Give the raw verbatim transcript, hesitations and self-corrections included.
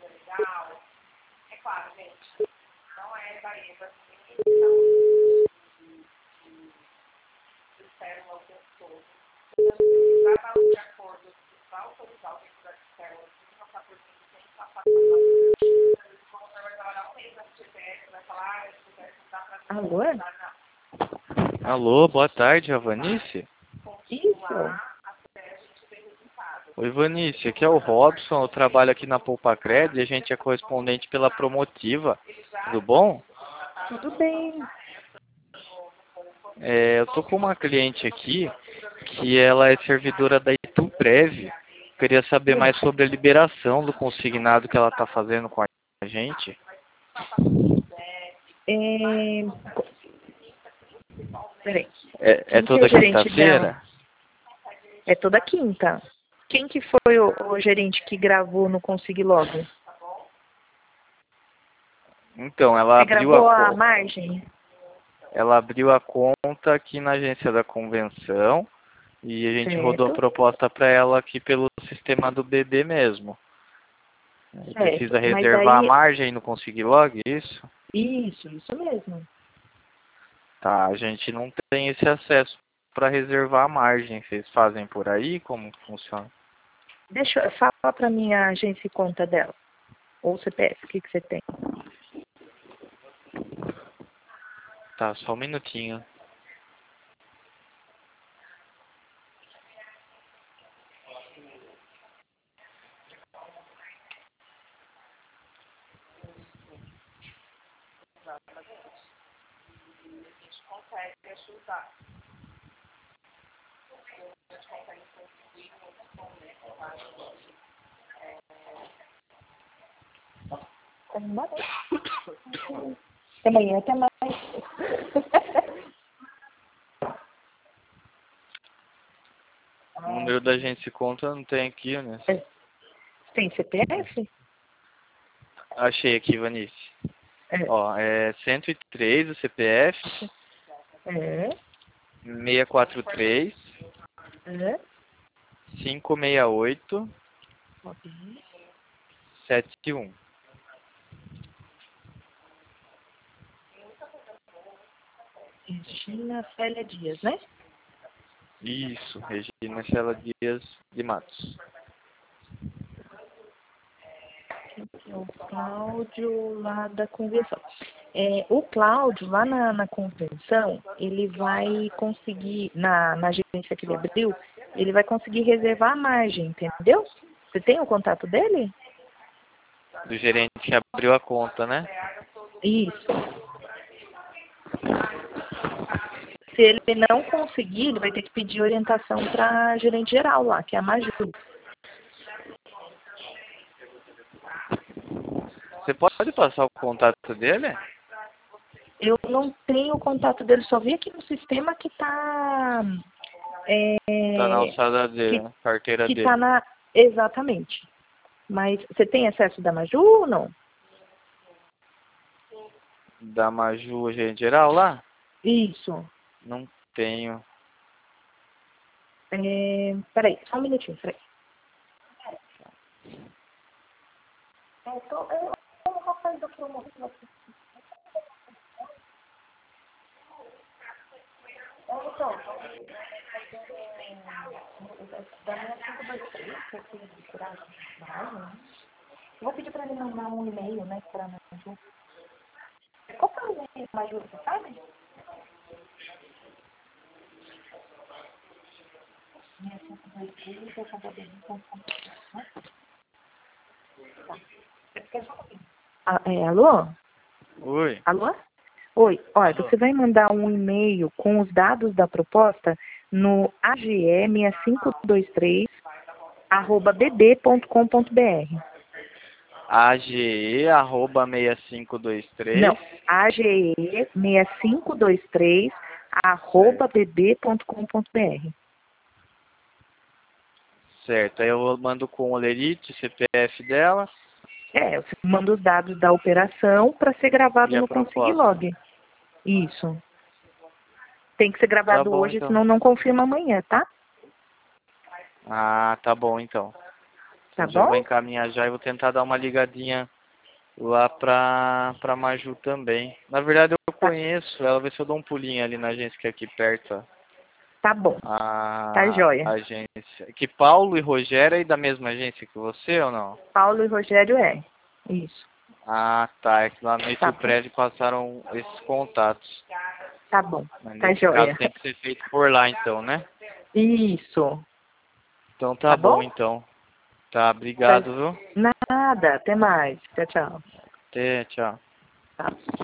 Alô? Alô, boa tarde, é a Vanice? Isso. Oi, Vanice, aqui é o Robson, eu trabalho aqui na Poupa Cred e a gente é correspondente pela Promotiva. Tudo bom? Tudo bem. É, eu tô com uma cliente aqui que ela é servidora da Ituprev. Queria saber mais sobre a liberação do consignado que ela está fazendo com a gente. É... Peraí. É, é Quem que é toda o gerente dela? quinta-feira? É toda quinta. Quem que foi o, o gerente que gravou no Consiglog? Então, ela Você abriu a, gravou a co- margem? ela abriu a conta aqui na agência da convenção e a gente rodou a Certo. proposta para ela aqui pelo sistema do B B mesmo. E Certo. precisa Mas reservar a aí... margem no Consiglog, isso? Isso, isso mesmo. Tá, a gente não tem esse acesso para reservar a margem. Vocês fazem por aí? Como que funciona? Deixa eu... Fala pra mim a agência e conta dela. Ou C P F, o que que você tem? Tá, só um minutinho. Vamos embora. Até amanhã, até mais. O número da agência e conta não tem aqui, né? Tem C P F? Achei aqui, Vanice. É. Ó, é cento e três o C P F, É. seiscentos e quarenta e três, É. quinhentos e sessenta e oito, setenta e um. Regina Célia Dias, né? Isso, Regina Cela Dias de Matos. É o Cláudio lá da convenção. É, o Cláudio, lá na, na convenção, ele vai conseguir, na, na agência que ele abriu, ele vai conseguir reservar a margem, entendeu? Você tem o contato dele? Do gerente que abriu a conta, né? Isso. Se ele não conseguir, ele vai ter que pedir orientação para a gerente geral lá, que é a Maju. Você pode passar o contato dele? Eu não tenho o contato dele, só vi aqui no sistema que está... É, Tá na alçada dele, que, na carteira que tá dele. na... Exatamente. Mas você tem acesso da Maju ou não? Da Maju, gerente geral lá? Isso. Não tenho. É, peraí, só um minutinho, peraí. Eu tô, eu, o rapaz da promoção. Então, da minha cinco dois três, que eu fiz de tirar né? Eu vou pedir para ele mandar um e-mail, né, para a Maju. Qual que é o e-mail da Maju, você sabe? Minha cinco dois três, arroba b b ponto com ponto b r, né? Tá. Quer só um pouquinho? Ah, é, alô? Oi. Alô? Oi, olha, Alô. você vai mandar um e-mail com os dados da proposta no a g e seis cinco dois três arroba b b ponto com ponto b r. age arroba seis cinco dois três. Não, a g e seis cinco dois três arroba b b ponto com ponto b r. Certo, aí eu mando com o lerite, C P F dela É, você manda os dados da operação para ser e gravado a no proposta. Consiglog. Isso. Tem que ser Tá gravado bom, hoje, então. senão não confirma amanhã, tá? Ah, tá bom, então. Tá Já vou bom? encaminhar já e vou tentar dar uma ligadinha lá pra, pra Maju também. Na verdade eu Tá, conheço ela, vê se eu dou um pulinho ali na agência que é aqui perto, tá bom. Tá a, a joia. agência. Que Paulo e Rogério é da mesma agência que você ou não? Paulo e Rogério é. Isso. Ah, tá. É que lá no Tá Itu bom. Prévio passaram esses contatos. Tá bom. Mas Tá nesse caso joia. tem que ser feito por lá então, né? Isso. Então tá Tá bom bom? então. Tá, Tá... obrigado, viu? Nada. Até mais. Tchau, tchau. Até, tchau. Tá.